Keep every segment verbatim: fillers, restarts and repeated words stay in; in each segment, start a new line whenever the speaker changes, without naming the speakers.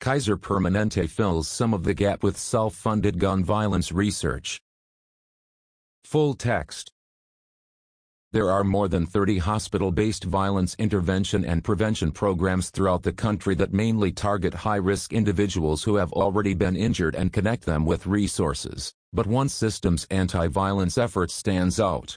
Kaiser Permanente fills some of the gap with self-funded gun violence research. Full text. There are more than thirty hospital-based violence intervention and prevention programs throughout the country that mainly target high-risk individuals who have already been injured and connect them with resources, but one system's anti-violence effort stands out.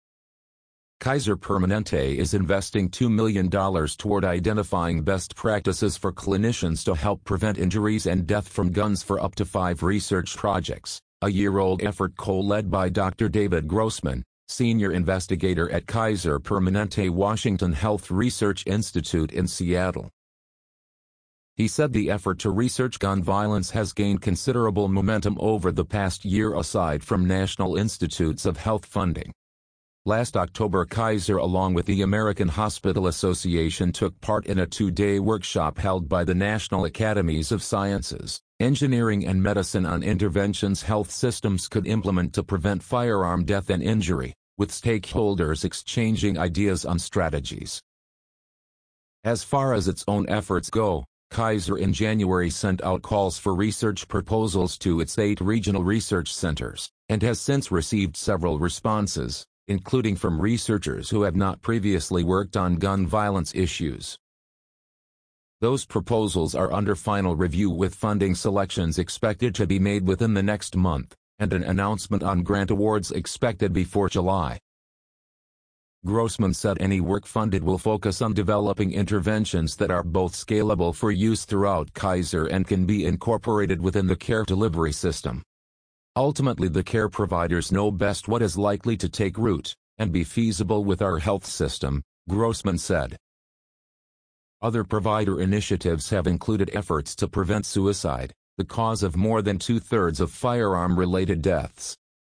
Kaiser Permanente is investing two million dollars toward identifying best practices for clinicians to help prevent injuries and death from guns for up to five research projects, a year-old effort co-led by Doctor David Grossman, senior investigator at Kaiser Permanente Washington Health Research Institute in Seattle. He said the effort to research gun violence has gained considerable momentum over the past year aside from National Institutes of Health funding. Last October, Kaiser along with the American Hospital Association took part in a two-day workshop held by the National Academies of Sciences, Engineering and Medicine on interventions health systems could implement to prevent firearm death and injury, with stakeholders exchanging ideas on strategies. As far as its own efforts go, Kaiser in January sent out calls for research proposals to its eight regional research centers, and has since received several responses, including from researchers who have not previously worked on gun violence issues. Those proposals are under final review with funding selections expected to be made within the next month, and an announcement on grant awards expected before July. Grossman said any work funded will focus on developing interventions that are both scalable for use throughout Kaiser and can be incorporated within the care delivery system. Ultimately, the care providers know best what is likely to take root and be feasible with our health system, Grossman said. Other provider initiatives have included efforts to prevent suicide, the cause of more than two-thirds of firearm-related deaths.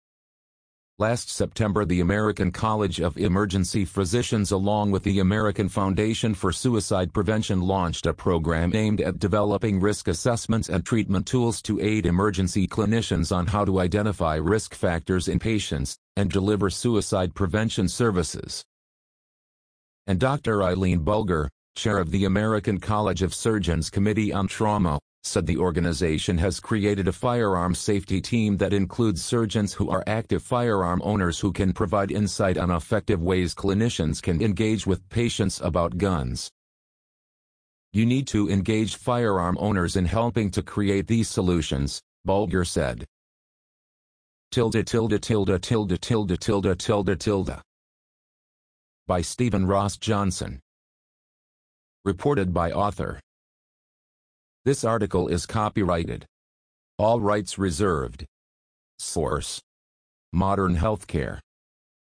Last September, the American College of Emergency Physicians along with the American Foundation for Suicide Prevention launched a program aimed at developing risk assessments and treatment tools to aid emergency clinicians on how to identify risk factors in patients and deliver suicide prevention services. And Doctor Eileen Bulger, chair of the American College of Surgeons Committee on Trauma, said the organization has created a firearm safety team that includes surgeons who are active firearm owners who can provide insight on effective ways clinicians can engage with patients about guns. You need to engage firearm owners in helping to create these solutions, Bulger said. Tilde tilde tilde tilde tilde tilde tilde tilde. By Stephen Ross Johnson. Reported by author. This article is copyrighted. All rights reserved. Source: Modern Healthcare.